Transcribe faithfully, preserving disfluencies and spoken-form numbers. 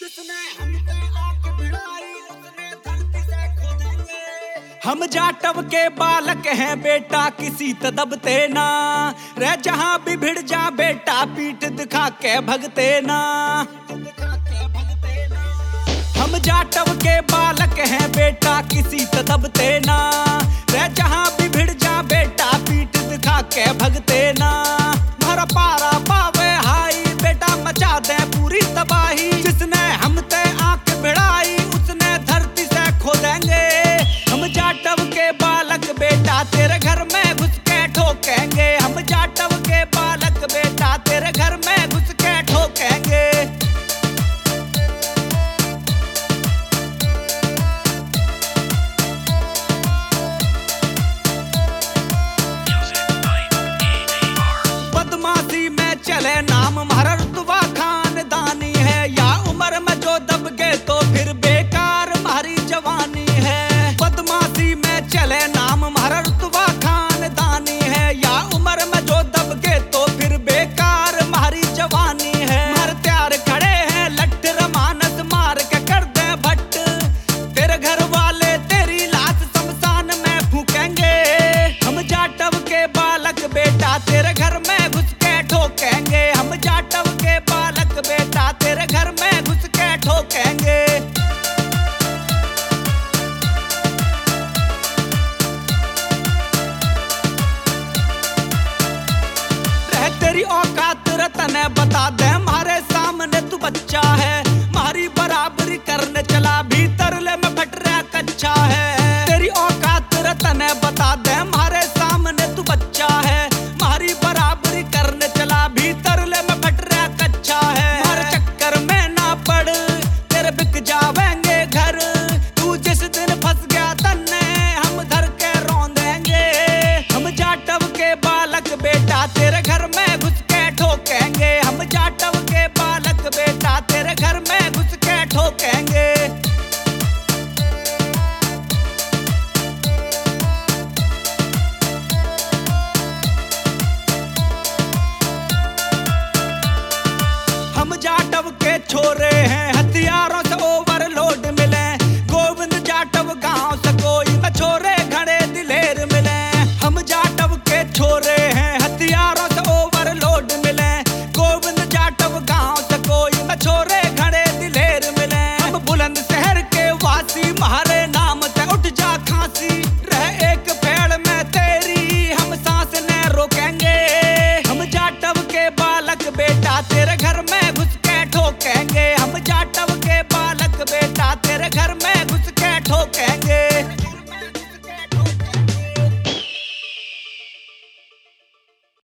जिसने हमसे आके भिड़ाई उसने धरती से खोदेंगे। हम जाटव के बालक हैं बेटा किसी तदबते ना, रह जहां भी भिड़ जा बेटा पीठ दिखा के भगते ना। हम जाटव के बालक हैं बेटा किसी तदबते ना, रह जहां भी भिड़ जा बेटा पीठ दिखा के भगते ना। भर पारा पावे हाई बेटा मचा दे पूरी तबाही, जिसने हमते आंख भिड़ाई उसने धरती से खोदेंगे। हम जाटव के बालक बेटा तेरे घर में घुस के ठोकेंगे। हम जाटव के बालक बेटा तेरे घर में घुस के ठोकेंगे। बदमाशी में चले नाम हमारा रुतबा खानदानी है, या उम्र में जो दब गए तो फिर बेकार हमारी जवानी है। बदमाशी में चले नाम हमारा रुतबा खानदानी है, या उम्र में जो दब गए तो फिर बेकार हमारी जवानी है। मर त्यार खड़े हैं लट्ठ रमानस मार के कर दे भट्ट, तेरे घर वाले तेरी लाश शमशान में फूकेंगे। हम जाटव के बालक बेटा तेरे घर में घुस के ठोकेंगे। हम जाटव के बालक बेटा तेरे घर में घुस के ठोकेंगे। रह तेरी औकात रतन बता दे हमारे सामने तू बच्चा है, मारी बराबरी करने चला भीतर ले में फट रहा कच्चा है। तेरी औकात रतन बता दे हमारे सामने तू बच्चा है, मारी बराबरी करने चला भीतर ले में फट रहा कच्चा है। हमारे चक्कर में ना पड़ तेरे बिक जावेंगे घर, तू जिस दिन फंस गया तन्ने हम धर के रौंदेंगे। हम जाटव के बालक बेटा तेरे घर में घुस के ठोकेंगे। हम जाटव के बालक बेटा तेरे घर में घुस के ठोकेंगे। हम जाटव के छोरे हैं हथियारों से ओवरलोड मिले, गोविंद जाटव गांव से कोई न छोरे घड़े दिलेर मिले। हम जाटव के छोरे हैं हथियारों से ओवरलोड मिले, गोविंद जाटव गांव से कोई न छोरे